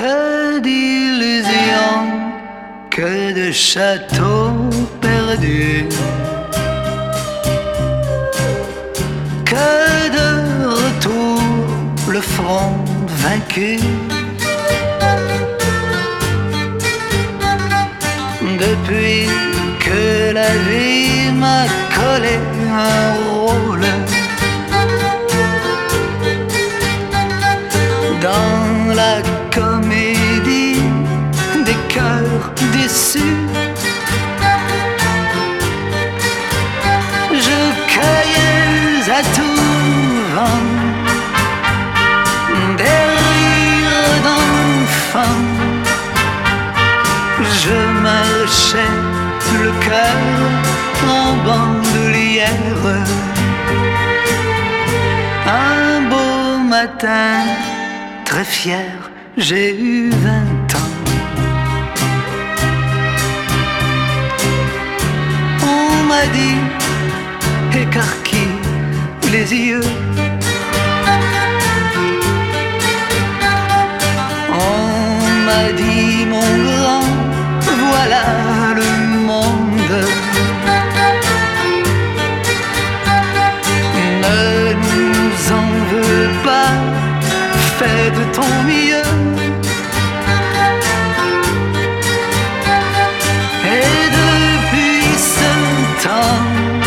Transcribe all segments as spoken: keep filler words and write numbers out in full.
Que d'illusions, que de châteaux perdus, que de retour le front vaincu. Depuis que la vie m'a collé un rôle dans la comédie des cœurs déçus, je cueillais à tout vent des rires d'enfants. Je marchais le cœur en bandoulière. Un beau matin, très fier, j'ai eu vingt ans. On m'a dit, écarquille les yeux. On m'a dit, mon grand, voilà le monde. Ne nous en veux pas, fais de ton mieux. Et depuis ce temps,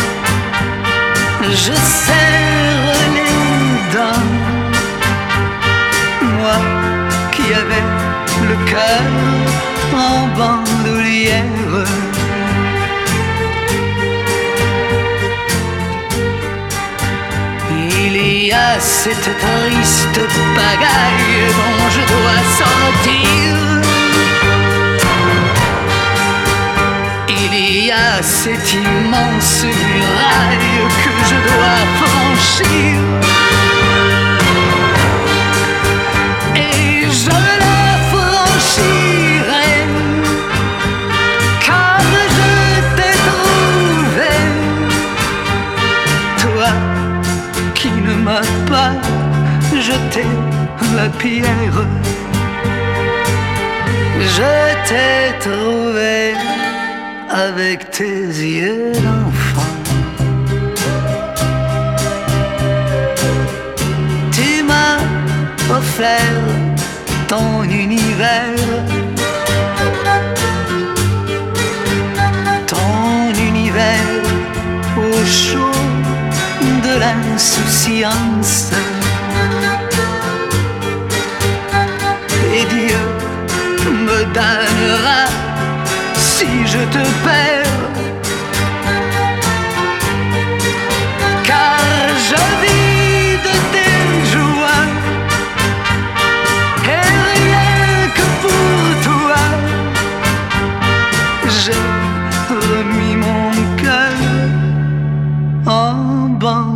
je serre les dents. Moi qui avais le cœur en bandoulière. Il y a cette triste pagaille dont je dois sortir. Il y a cette immense muraille que je dois franchir. Et je la franchirai, car je t'ai trouvé, toi qui ne m'as pas jeté la pierre. Je t'ai trouvé avec tes yeux d'enfant. Tu m'as offert ton univers, ton univers au chaud de l'insouciance. Et Dieu me donnera si je te perds, car je vis de tes joies et rien que pour toi j'ai remis mon cœur en banc.